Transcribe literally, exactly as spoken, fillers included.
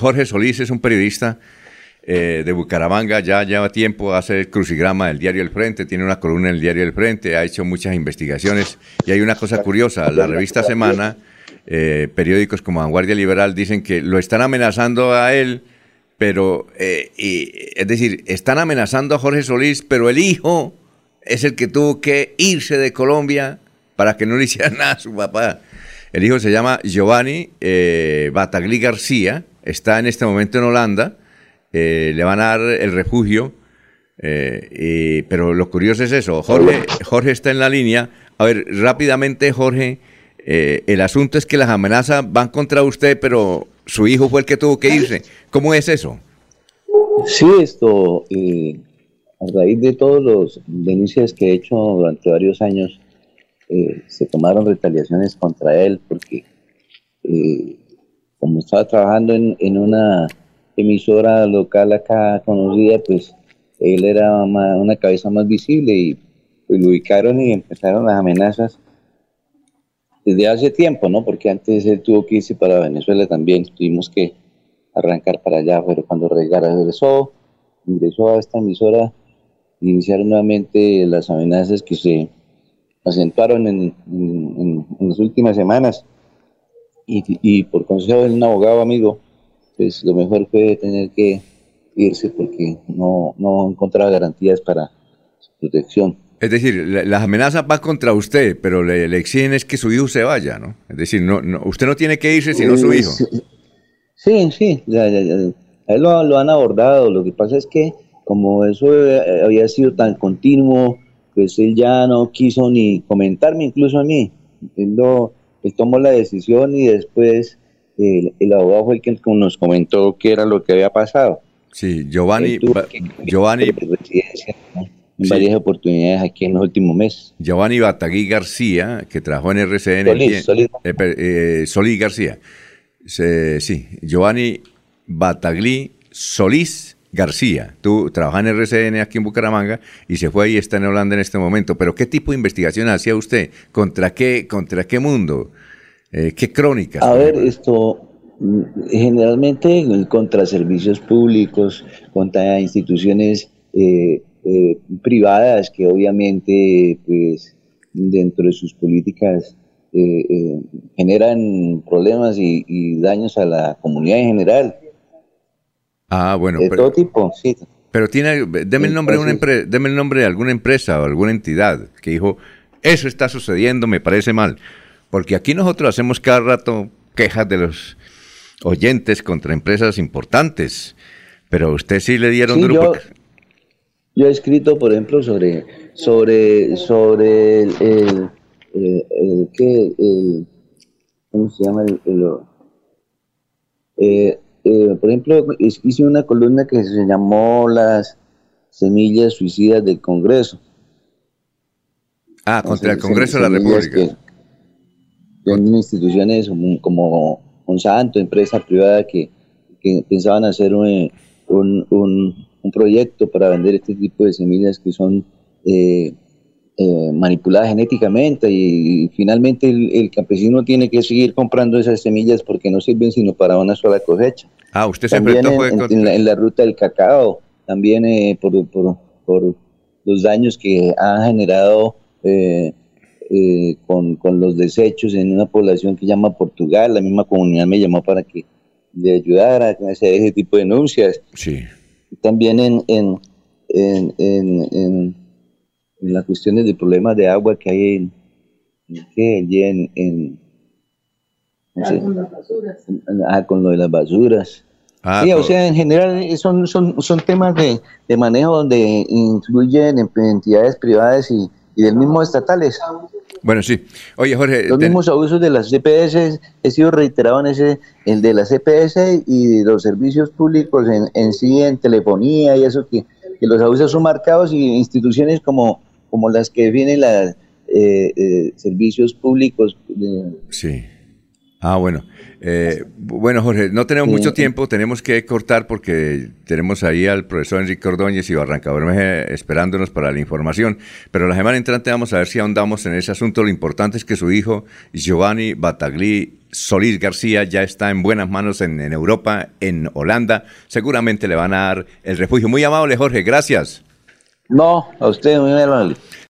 Jorge Solís es un periodista eh, de Bucaramanga, ya lleva tiempo, hace el crucigrama del diario El Frente, tiene una columna en el diario El Frente, ha hecho muchas investigaciones y hay una cosa curiosa, la revista Semana, eh, periódicos como Vanguardia Liberal dicen que lo están amenazando a él, pero, eh, y, es decir, están amenazando a Jorge Solís, pero el hijo es el que tuvo que irse de Colombia para que no le hiciera nada a su papá. El hijo se llama Giovanni eh, Batagli García, está en este momento en Holanda, eh, le van a dar el refugio, eh, y, pero lo curioso es eso, Jorge, Jorge está en la línea. A ver, rápidamente, Jorge, eh, el asunto es que las amenazas van contra usted, pero su hijo fue el que tuvo que irse. ¿Cómo es eso? Sí, esto, eh, a raíz de todas las denuncias que he hecho durante varios años, eh, se tomaron retaliaciones contra él, porque eh, como estaba trabajando en, en una emisora local acá conocida, pues él era más, una cabeza más visible y pues, lo ubicaron y empezaron las amenazas desde hace tiempo, ¿no? Porque antes él tuvo que irse para Venezuela también, tuvimos que arrancar para allá, pero cuando regresó, ingresó a esta emisora, iniciaron nuevamente las amenazas que se acentuaron en, en, en, en las últimas semanas y, y por consejo de un abogado amigo, pues lo mejor fue tener que irse porque no, no encontraba garantías para su protección. Es decir, la, las amenazas van contra usted, pero le, le exigen es que su hijo se vaya, ¿no? Es decir, no, no, usted no tiene que irse sino su hijo. Sí, sí, ya, ya, ya. A él lo, lo han abordado. Lo que pasa es que como eso había sido tan continuo, pues él ya no quiso ni comentarme incluso a mí. Él, lo, él tomó la decisión y después el, el abogado fue el que nos comentó qué era lo que había pasado. Sí, Giovanni, ba, Giovanni en varias sí. oportunidades aquí en los últimos meses. Giovanni Batagli García, que trabajó en R C N. Solís, Solís. Eh, eh, Solís García. Se, sí, Giovanni Batagli Solís García. Tú trabajas en R C N aquí en Bucaramanga y se fue y está en Holanda en este momento. Pero ¿qué tipo de investigación hacía usted? ¿Contra qué, contra qué mundo? Eh, ¿Qué crónicas? A ver, esto... Generalmente contra servicios públicos, contra instituciones eh, eh, privadas que obviamente pues dentro de sus políticas eh, eh, generan problemas y, y daños a la comunidad en general. Ah, bueno. De pero, todo tipo, sí. Pero tiene, deme el nombre de una empre- deme el nombre de alguna empresa o alguna entidad que dijo, eso está sucediendo, me parece mal. Porque aquí nosotros hacemos cada rato quejas de los oyentes contra empresas importantes, pero a usted sí le dieron sí, duro. Yo, porque... yo he escrito, por ejemplo, sobre sobre sobre el, el, el, el, ¿qué? el ¿cómo se llama? El, el, eh, eh, por ejemplo, hice una columna que se llamó Las semillas suicidas del Congreso. Ah, contra el Congreso de la República. Que, que en instituciones como Monsanto, empresa privada que, que pensaban hacer un, un, un, un proyecto para vender este tipo de semillas que son eh, eh, manipuladas genéticamente y, y finalmente el, el campesino tiene que seguir comprando esas semillas porque no sirven sino para una sola cosecha. Ah, usted se también enfrentó en, fue contra... en, la, en la ruta del cacao, también eh, por, por, por los daños que ha generado eh, Eh, con, con los desechos en una población que llama Portugal. La misma comunidad me llamó para que le ayudara a hacer ese tipo de denuncias. Sí. También en, en, en, en, en, en las cuestiones de problemas de agua que hay en, en, en, en no sé, ah, con las basuras. Ah, con lo de las basuras. Ah, sí, o sea, en general son, son, son temas de, de manejo donde incluyen entidades privadas y, y del mismo estatales. Bueno, sí. Oye, Jorge... Los ten... mismos abusos de las C P S, he sido reiterado en ese, el de las C P S y de los servicios públicos en, en sí, en telefonía y eso, que, que los abusos son marcados y instituciones como, como las que vienen los eh, eh, servicios públicos. De, sí. Ah, bueno. Eh, bueno, Jorge, no tenemos Sí. mucho tiempo, tenemos que cortar porque tenemos ahí al profesor Enrique Ordóñez y Barranca Bermeja esperándonos para la información, pero la semana entrante vamos a ver si ahondamos en ese asunto. Lo importante es que su hijo, Giovanni Batagli Solís García, ya está en buenas manos en, en Europa, en Holanda. Seguramente le van a dar el refugio. Muy amable, Jorge, gracias. No, a usted muy amable.